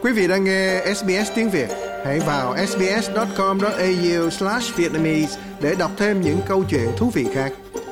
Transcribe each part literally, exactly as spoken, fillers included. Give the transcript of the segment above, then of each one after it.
Quý vị đang nghe ét bê ét tiếng Việt. Hãy vào sbs.com.au slash Vietnamese để đọc thêm những câu chuyện thú vị khác.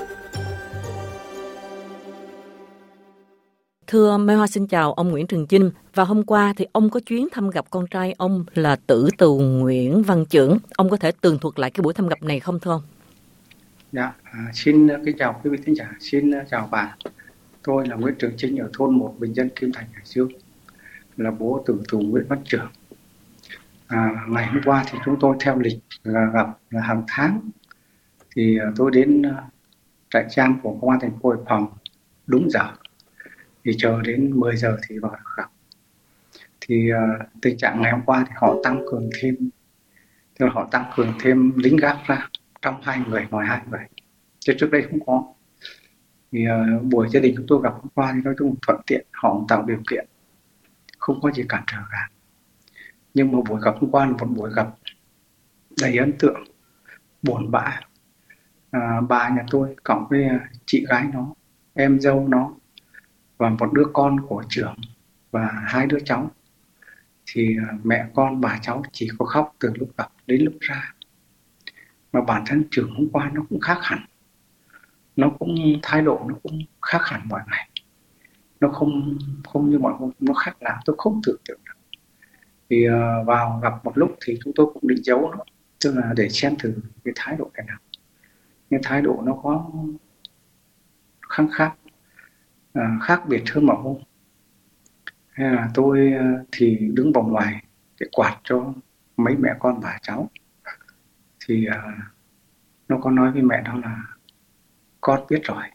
Thưa Mai Hoa, xin chào ông Nguyễn Trường Chinh. Và hôm qua thì ông có chuyến thăm gặp con trai ông là tử tù Nguyễn Văn Chưởng. Ông có thể tường thuật lại cái buổi thăm gặp này không thưa ông? Dạ, à, xin kính chào quý vị thính giả, xin chào bà. Tôi là Nguyễn Trường Chinh ở thôn một Bình Dân, Kim Thành, Hải Dương, là bố tử tù Nguyễn Văn Chưởng. À, ngày hôm qua thì chúng tôi theo lịch là gặp là hàng tháng, thì tôi đến trại giam của công an thành phố Hải Phòng đúng giờ, thì chờ đến mười giờ thì vào gặp. Thì uh, tình trạng ngày hôm qua thì họ tăng cường thêm, tức là họ tăng cường thêm lính gác ra trong hai người, ngoài hai người, chứ trước đây không có. Thì uh, buổi gia đình chúng tôi gặp hôm qua thì nói chung thuận tiện, họ tạo điều kiện, không có gì cản trở cả. Nhưng mà buổi gặp hôm qua là một buổi gặp đầy ấn tượng, buồn bã. À, bà nhà tôi cộng với chị gái nó, em dâu nó và một đứa con của trưởng và hai đứa cháu, thì mẹ con bà cháu chỉ có khóc từ lúc gặp đến lúc ra. Mà bản thân trưởng hôm qua nó cũng khác hẳn, nó cũng thái độ nó cũng khác hẳn mọi ngày, nó không không như mọi hôm, nó khác lạ, tôi không tưởng tượng được. Thì uh, vào gặp một lúc thì chúng tôi cũng định giấu nó, tức là để xem thử cái thái độ thế nào. Nhưng thái độ nó có khác khác uh, khác biệt hơn mọi hôm. Hay là tôi uh, thì đứng vòng ngoài để quạt cho mấy mẹ con bà cháu. Thì uh, nó có nói với mẹ đó là con biết rồi.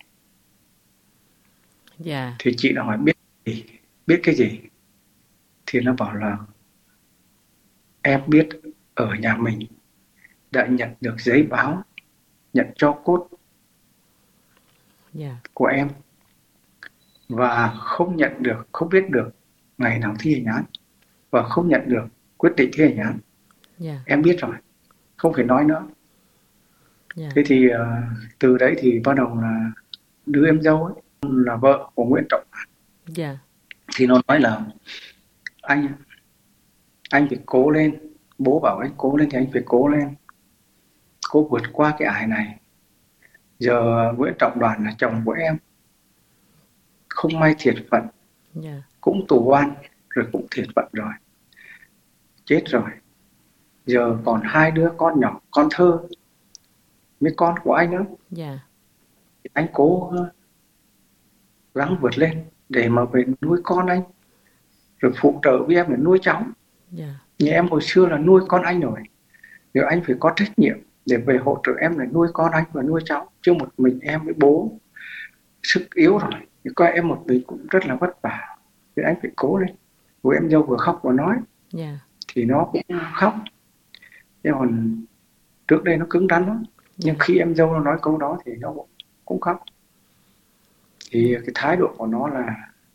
Yeah. Thì chị đã hỏi biết gì? Biết cái gì? Thì nó bảo là em biết ở nhà mình đã nhận được giấy báo nhận cho cốt yeah. của em, và không nhận được, không biết được ngày nào thi hành án, và không nhận được quyết định thi hành án. yeah. Em biết rồi, không phải nói nữa. yeah. Thế thì uh, từ đấy thì bắt đầu là đứa em dâu ấy, là vợ của Nguyễn Trọng Đạt, yeah. thì nó nói là anh anh phải cố lên, bố bảo anh cố lên thì anh phải cố lên, cố vượt qua cái ải này. Giờ Nguyễn Trọng Đoàn là chồng của em, không may thiệt phận, yeah. cũng tù oan rồi, cũng thiệt phận rồi, chết rồi. Giờ còn hai đứa con nhỏ, con Thơ với con của anh nữa. yeah. Anh cố gắng vượt lên để mà về nuôi con anh, rồi phụ trợ với em để nuôi cháu. yeah. Như em hồi xưa là nuôi con anh rồi, giờ anh phải có trách nhiệm để về hỗ trợ em để nuôi con anh và nuôi cháu, chứ một mình em với bố sức yếu rồi, thì coi em một mình cũng rất là vất vả, thì anh phải cố lên. Vừa em dâu vừa khóc vừa nói, yeah. thì nó cũng khóc. Nhưng còn trước đây nó cứng rắn lắm, nhưng khi em dâu nó nói câu đó thì nó cũng khóc. Thì cái thái độ của nó là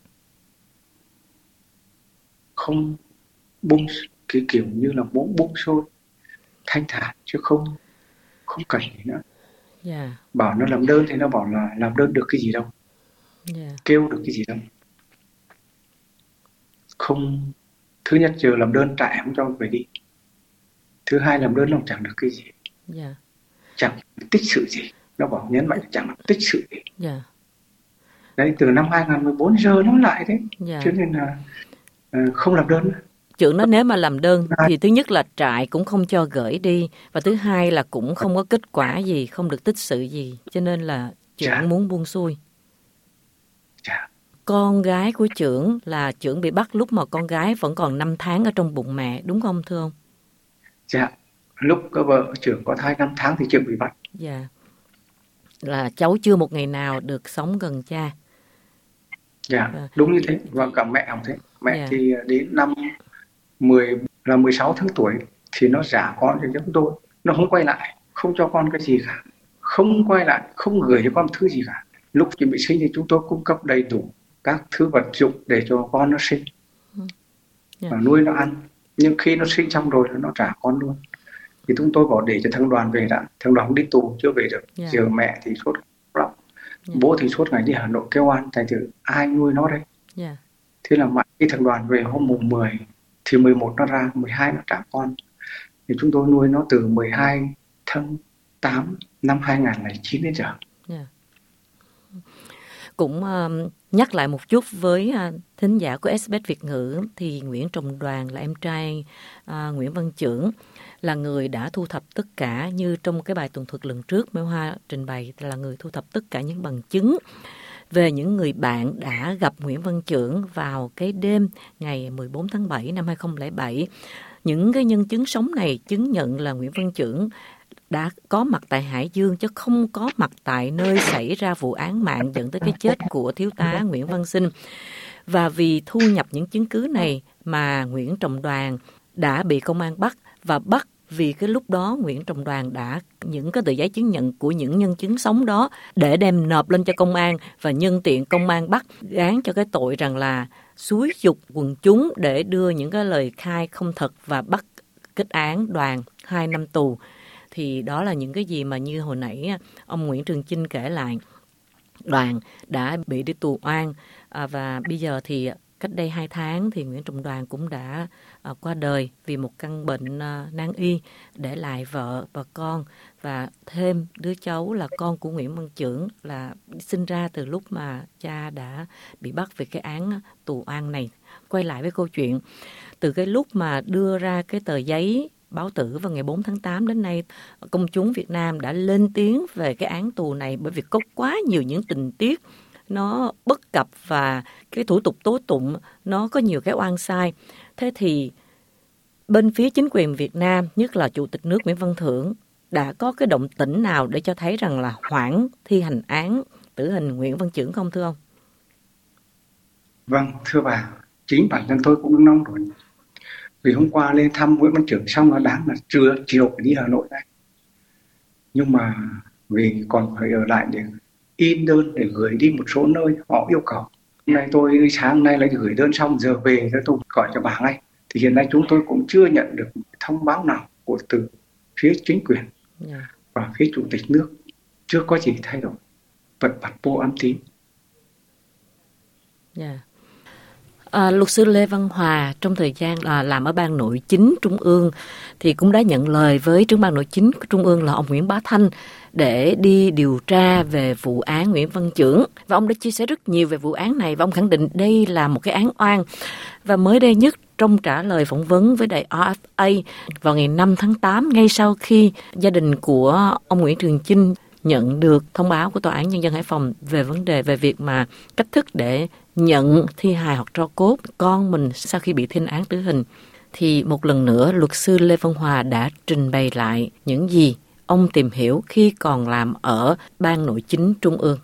không bung, cái kiểu như là muốn bung xôi, thanh thản, chứ không không cần gì nữa. yeah. Bảo nó làm đơn thì nó bảo là làm đơn được cái gì đâu, yeah. kêu được cái gì đâu. Không, thứ nhất giờ làm đơn trại không cho về đi, thứ hai làm đơn nó chẳng được cái gì, yeah. chẳng tích sự gì. Nó bảo nhấn mạnh chẳng tích sự gì. yeah. Đấy, từ năm hai không một bốn giờ nó lại đấy. yeah. Cho nên là uh, không làm đơn. Chưởng nó nếu mà làm đơn thì thứ nhất là trại cũng không cho gửi đi, và thứ hai là cũng không có kết quả gì, không được tích sự gì, cho nên là Chưởng Chà. muốn buông xuôi. Chà. Con gái của Chưởng là Chưởng bị bắt lúc mà con gái vẫn còn năm tháng ở trong bụng mẹ, đúng không thưa ông? Dạ, lúc có vợ Chưởng có thai năm tháng thì Chưởng bị bắt. Dạ, là cháu chưa một ngày nào được sống gần cha. Dạ, à. Đúng như thế, và cả mẹ cũng thế. Mẹ dạ. thì đến năm mười là mười sáu tháng tuổi thì nó trả con cho chúng tôi, nó không quay lại, không cho con cái gì cả, không quay lại, không gửi cho con thứ gì cả. Lúc chuẩn bị sinh thì chúng tôi cung cấp đầy đủ các thứ vật dụng để cho con nó sinh yeah. và nuôi nó ăn. Nhưng khi nó sinh xong rồi nó trả con luôn. Thì chúng tôi bảo để cho thằng Đoàn về đã. Thằng Đoàn không đi tù, chưa về được. yeah. Giờ mẹ thì suốt lắm, yeah. Bố thì suốt ngày đi Hà Nội kêu ăn. Thành thử ai nuôi nó đây? yeah. Thế là mãi khi thằng Đoàn về hôm mùng mười thì mười một nó ra, mười hai nó trả con. Thì chúng tôi nuôi nó từ mười hai tháng tám năm hai nghìn không trăm lẻ chín đến giờ. Yeah. Cũng uh, nhắc lại một chút với uh, thính giả của ét bê ét Việt ngữ thì Nguyễn Trọng Đoàn là em trai uh, Nguyễn Văn Chưởng, là người đã thu thập tất cả, như trong cái bài tường thuật lần trước Mai Hoa trình bày, là người thu thập tất cả những bằng chứng về những người bạn đã gặp Nguyễn Văn Chưởng vào cái đêm ngày mười bốn tháng bảy năm hai nghìn không trăm lẻ bảy. Những cái nhân chứng sống này chứng nhận là Nguyễn Văn Chưởng đã có mặt tại Hải Dương chứ không có mặt tại nơi xảy ra vụ án mạng dẫn tới cái chết của thiếu tá Nguyễn Văn Sinh. Và vì thu nhập những chứng cứ này mà Nguyễn Trọng Đoàn đã bị công an bắt, và bắt vì cái lúc đó Nguyễn Trọng Đoàn đã những cái tờ giấy chứng nhận của những nhân chứng sống đó để đem nộp lên cho công an, và nhân tiện công an bắt gán cho cái tội rằng là xúi giục quần chúng để đưa những cái lời khai không thật, và bắt kết án Đoàn hai năm tù. Thì đó là những cái gì mà như hồi nãy ông Nguyễn Trường Chinh kể lại. Đoàn đã bị đi tù oan, à, và bây giờ thì cách đây hai tháng thì Nguyễn Trọng Đoàn cũng đã à, qua đời vì một căn bệnh à, nan y, để lại vợ và con, và thêm đứa cháu là con của Nguyễn Văn Chưởng, là sinh ra từ lúc mà cha đã bị bắt về cái án tù oan này. Quay lại với câu chuyện, từ cái lúc mà đưa ra cái tờ giấy báo tử vào ngày bốn tháng tám đến nay, công chúng Việt Nam đã lên tiếng về cái án tù này, bởi vì có quá nhiều những tình tiết nó bất cập và cái thủ tục tố tụng nó có nhiều cái oan sai. Thế thì bên phía chính quyền Việt Nam, nhất là Chủ tịch nước Nguyễn Văn Thưởng, đã có cái động tĩnh nào để cho thấy rằng là hoãn thi hành án tử hình Nguyễn Văn Chưởng không thưa ông? Vâng, thưa bà, chính bản thân tôi cũng nóng ruột. Vì hôm qua lên thăm Nguyễn Văn Chưởng xong là đáng là trưa chiều phải đi Hà Nội đây. Nhưng mà vì còn phải ở lại để in đơn để gửi đi một số nơi họ yêu cầu. Hôm nay tôi đi sáng nay là gửi đơn xong, giờ về tôi gọi cho bà ngay. Thì hiện nay chúng tôi cũng chưa nhận được thông báo nào của từ phía chính quyền yeah. và phía Chủ tịch nước. Chưa có gì thay đổi. Vật vặt vô âm tín. Yeah. À, luật sư Lê Văn Hòa trong thời gian là làm ở Ban Nội chính Trung ương thì cũng đã nhận lời với trưởng Ban Nội chính Trung ương là ông Nguyễn Bá Thanh để đi điều tra về vụ án Nguyễn Văn Chưởng. Và ông đã chia sẻ rất nhiều về vụ án này, và ông khẳng định đây là một cái án oan. Và mới đây nhất, trong trả lời phỏng vấn với đài rờ ép a vào ngày năm tháng tám, ngay sau khi gia đình của ông Nguyễn Trường Chinh nhận được thông báo của Tòa án Nhân dân Hải Phòng về vấn đề về việc mà cách thức để nhận thi hài hoặc tro cốt con mình sau khi bị tuyên án tử hình, thì một lần nữa luật sư Lê Văn Hòa đã trình bày lại những gì ông tìm hiểu khi còn làm ở Ban Nội chính Trung ương.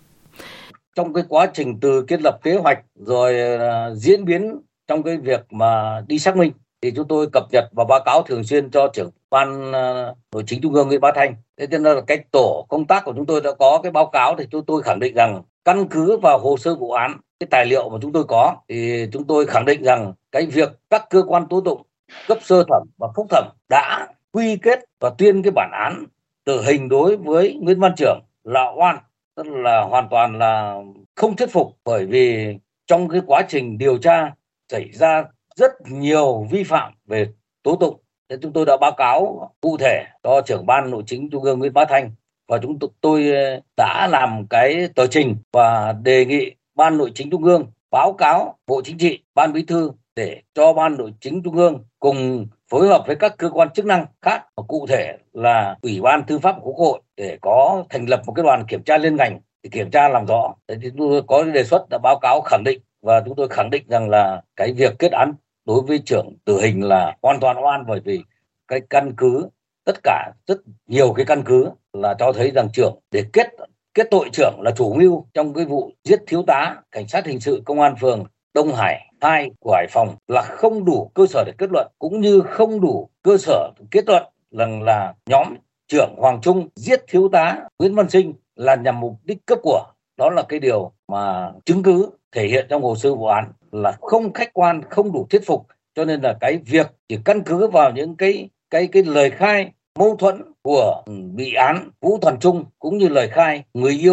Trong cái quá trình từ kiến lập kế hoạch rồi uh, diễn biến trong cái việc mà đi xác minh thì chúng tôi cập nhật và báo cáo thường xuyên cho trưởng Ban uh, Nội chính Trung ương Nguyễn Bá Thanh. Thế nên là cái tổ công tác của chúng tôi đã có cái báo cáo, thì chúng tôi khẳng định rằng căn cứ vào hồ sơ vụ án, cái tài liệu mà chúng tôi có, thì chúng tôi khẳng định rằng cái việc các cơ quan tố tụng cấp sơ thẩm và phúc thẩm đã quy kết và tuyên cái bản án tử hình đối với Nguyễn Văn Chưởng là oan, tức là hoàn toàn là không thuyết phục, bởi vì trong cái quá trình điều tra xảy ra rất nhiều vi phạm về tố tụng. Thế chúng tôi đã báo cáo cụ thể cho trưởng Ban Nội chính Trung ương Nguyễn Bá Thanh, và chúng tôi đã làm cái tờ trình và đề nghị Ban Nội chính Trung ương báo cáo Bộ Chính trị, Ban Bí thư để cho Ban Nội chính Trung ương cùng phối hợp với các cơ quan chức năng khác, cụ thể là Ủy ban Tư pháp của Quốc hội, để có thành lập một cái đoàn kiểm tra liên ngành để kiểm tra làm rõ. Thế thì chúng tôi có đề xuất đã báo cáo khẳng định, và chúng tôi khẳng định rằng là cái việc kết án đối với Chưởng tử hình là hoàn toàn oan, bởi vì cái căn cứ, tất cả rất nhiều cái căn cứ là cho thấy rằng Chưởng để kết kết tội Chưởng là chủ mưu trong cái vụ giết thiếu tá cảnh sát hình sự công an phường Đông Hải hai của Hải Phòng là không đủ cơ sở để kết luận, cũng như không đủ cơ sở kết luận rằng là nhóm Chưởng Hoàng Trung giết thiếu tá Nguyễn Văn Sinh là nhằm mục đích cướp của. Đó là cái điều mà chứng cứ thể hiện trong hồ sơ vụ án là không khách quan, không đủ thuyết phục, cho nên là cái việc chỉ căn cứ vào những cái cái cái lời khai mâu thuẫn của bị án Vũ Toàn Trung cũng như lời khai người yêu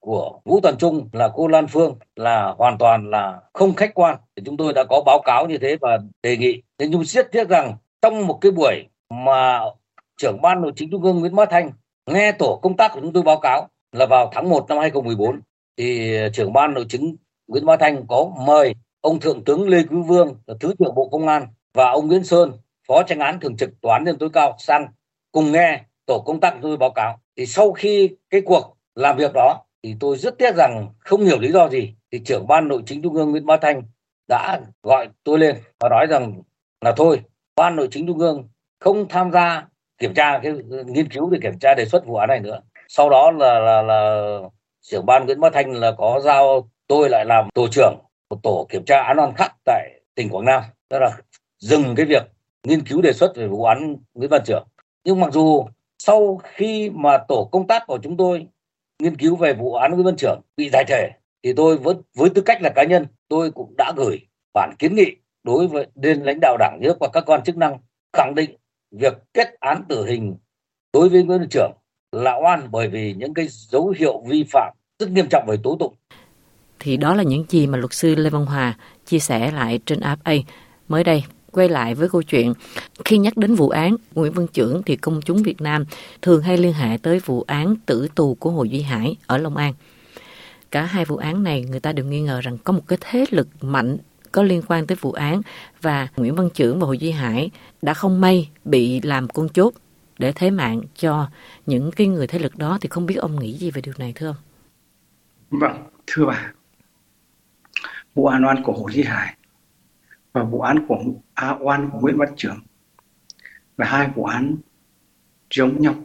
của Vũ Toàn Trung là cô Lan Phương là hoàn toàn là không khách quan. Thì chúng tôi đã có báo cáo như thế và đề nghị. Thế nhưng rất tiếc rằng trong một cái buổi mà trưởng ban nội chính trung ương Nguyễn Bá Thanh nghe tổ công tác của chúng tôi báo cáo là vào tháng một năm hai không một bốn, thì trưởng ban nội chính Nguyễn Bá Thanh có mời ông Thượng tướng Lê Quý Vương là Thứ trưởng Bộ Công an và ông Nguyễn Sơn, Phó Chánh án Thường trực Tòa án Nhân dân tối cao sang cùng nghe tổ công tác của tôi báo cáo. Thì sau khi cái cuộc làm việc đó thì tôi rất tiếc rằng không hiểu lý do gì thì trưởng ban nội chính trung ương Nguyễn Bá Thanh đã gọi tôi lên và nói rằng là thôi, ban nội chính trung ương không tham gia kiểm tra cái nghiên cứu để kiểm tra đề xuất vụ án này nữa. Sau đó là là là trưởng ban Nguyễn Bá Thanh là có giao tôi lại làm tổ trưởng một tổ kiểm tra án oan khác tại tỉnh Quảng Nam, tức là dừng cái việc nghiên cứu đề xuất về vụ án Nguyễn Văn Trưởng. Nhưng mặc dù sau khi mà tổ công tác của chúng tôi nghiên cứu về vụ án Nguyễn Văn Trưởng bị giải thể thì tôi với với tư cách là cá nhân tôi cũng đã gửi bản kiến nghị đối với lên lãnh đạo Đảng, Nhà nước và các quan chức năng, khẳng định việc kết án tử hình đối với Nguyễn Văn Trưởng là oan bởi vì những cái dấu hiệu vi phạm rất nghiêm trọng về tố tụng. Thì đó là những gì mà luật sư Lê Văn Hòa chia sẻ lại trên a ép a mới đây. Quay lại với câu chuyện, khi nhắc đến vụ án Nguyễn Văn Trưởng thì công chúng Việt Nam thường hay liên hệ tới vụ án tử tù của Hồ Duy Hải ở Long An. Cả hai vụ án này người ta đều nghi ngờ rằng có một cái thế lực mạnh có liên quan tới vụ án và Nguyễn Văn Trưởng và Hồ Duy Hải đã không may bị làm con chốt để thế mạng cho những cái người thế lực đó. Thì không biết ông nghĩ gì về điều này thưa ông? Vâng, thưa bà, vụ án oan của Hồ Duy Hải và vụ án của à, oan của Nguyễn Văn Trưởng là hai vụ án giống nhau,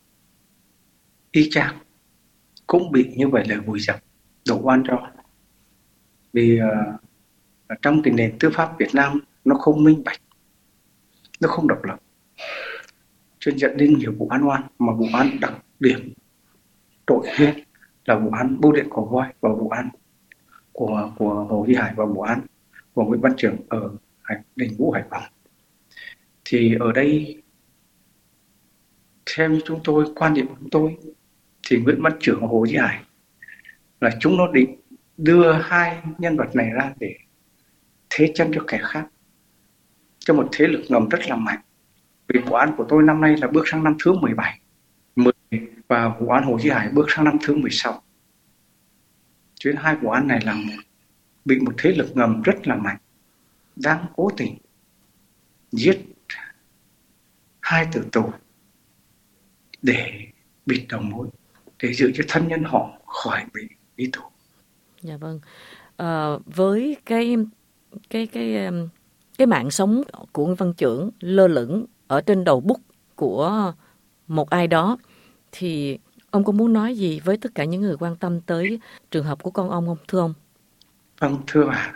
y chang, cũng bị như vậy là vùi dập, đổ oan cho. Vì uh, trong cái nền tư pháp Việt Nam nó không minh bạch, nó không độc lập, cho nên dẫn đến nhiều vụ án oan, mà vụ án đặc điểm trội nhất là vụ án bưu điện Cổ Voi và vụ án của của Hồ Duy Hải và vụ án của Nguyễn Văn Trưởng ở Đình Vũ, Hải Phòng. Thì ở đây theo như chúng tôi, quan điểm của chúng tôi thì Nguyễn Văn Trưởng và Hồ Duy Hải là chúng nó định đưa hai nhân vật này ra để thế chân cho kẻ khác, cho một thế lực ngầm rất là mạnh. Vì vụ án của tôi năm nay là bước sang năm thứ mười bảy, mười và vụ án Hồ Duy Hải bước sang năm thứ mười sáu. Chứ hai vụ án này là một, bị một thế lực ngầm rất là mạnh đang cố tình giết hai tử tù để bịt đầu mối, để giữ cho thân nhân họ khỏi bị đi tù. Dạ vâng. À, với cái cái cái cái mạng sống của Nguyễn Văn Trưởng lơ lửng ở trên đầu bút của một ai đó, thì ông có muốn nói gì với tất cả những người quan tâm tới trường hợp của con ông không thưa ông? Vâng, thưa bà,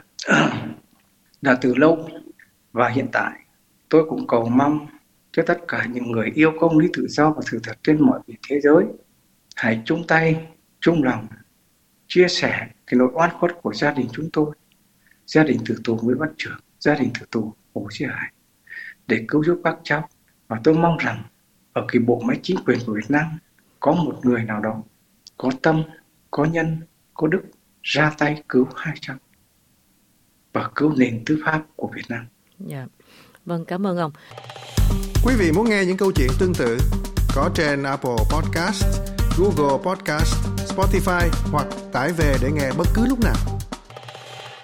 đã từ lâu và hiện tại tôi cũng cầu mong cho tất cả những người yêu công lý tự do và sự thật trên mọi miền thế giới hãy chung tay, chung lòng chia sẻ cái nỗi oan khuất của gia đình chúng tôi, gia đình tử tù Nguyễn Văn Trưởng, gia đình tử tù Hồ Duy Hải, để cứu giúp các cháu. Và tôi mong rằng ở cái bộ máy chính quyền của Việt Nam có một người nào đó có tâm, có nhân, có đức ra tay cứu hai cháu và cứu nền tư pháp của Việt Nam. Dạ, vâng, cảm ơn ông. Quý vị muốn nghe những câu chuyện tương tự có trên Apple Podcast, Google Podcast, Spotify hoặc tải về để nghe bất cứ lúc nào.